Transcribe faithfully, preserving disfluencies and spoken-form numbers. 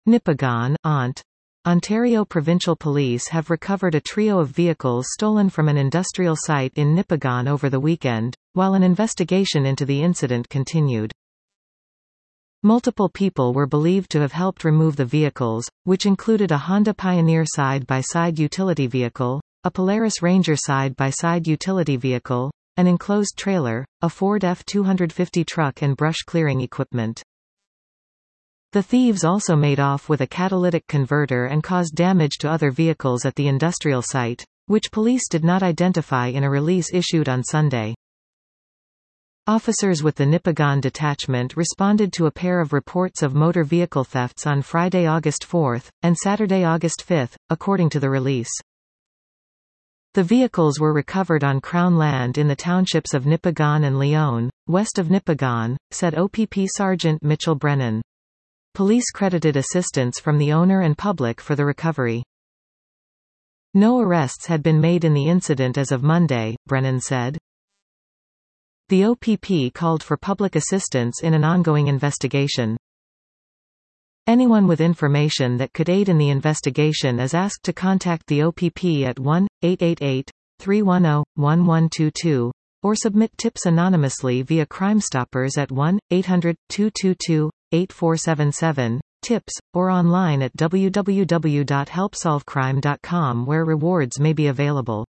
Nipigon, Ont. Ontario Provincial Police have recovered a trio of vehicles stolen from an industrial site in Nipigon over the weekend, while an investigation into the incident continued. Multiple people were believed to have helped remove the vehicles, which included a Honda Pioneer side-by-side utility vehicle, a Polaris Ranger side-by-side utility vehicle, an enclosed trailer, a Ford F two fifty truck and brush clearing equipment. The thieves also made off with a catalytic converter and caused damage to other vehicles at the industrial site, which police did not identify in a release issued on Sunday. Officers with the Nipigon detachment responded to a pair of reports of motor vehicle thefts on Friday, August fourth, and Saturday, August fifth, according to the release. The vehicles were recovered on Crown land in the townships of Nipigon and Leon, west of Nipigon, said O P P Sergeant Mitchell Brennan. Police credited assistance from the owner and public for the recovery. No arrests had been made in the incident as of Monday, Brennan said. The O P P called for public assistance in an ongoing investigation. Anyone with information that could aid in the investigation is asked to contact the O P P at one eight eight eight, three one zero, one one two two, or submit tips anonymously via Crimestoppers at one eight hundred, two two two, eight four seven seven, tips, or online at w w w dot help solve crime dot com where rewards may be available.